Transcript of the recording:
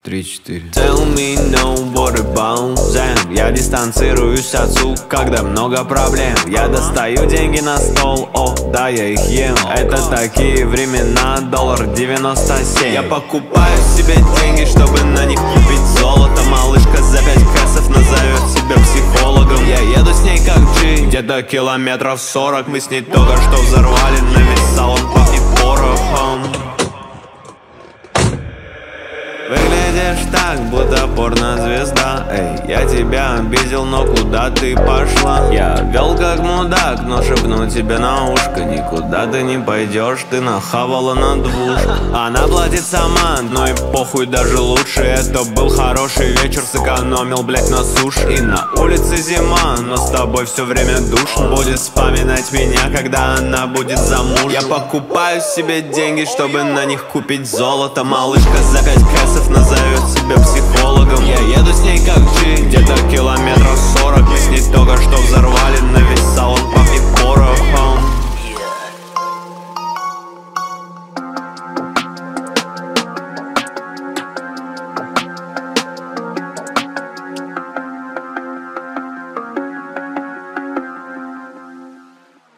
3-4. Tell me no what about them. Я дистанцируюсь от сук, когда много проблем. Я достаю деньги на стол, о, да, я их ем. Это такие времена, $1.97. Я покупаю себе деньги, чтобы на них купить золото. Малышка за 5 кэсов назовет себя психологом. Я еду с ней как G, где-то километров 40. Мы с ней только что взорвали, на весь салон пахнет порохом. Выглядишь так, будто порнозвезда. Эй, я тебя обидел, но куда ты пошла? Я вел как мудак, но шепну тебе на ушко: никуда ты не пойдешь, ты нахавала на двушку. Она платит сама, но и похуй, даже лучше. Это был хороший вечер, сэкономил, блять, на суши. И на улице зима, но с тобой все время душно. Будет вспоминать меня, когда она будет замужем. Я покупаю себе деньги, чтобы на них купить золото. Малышка за 5 кэсов назовет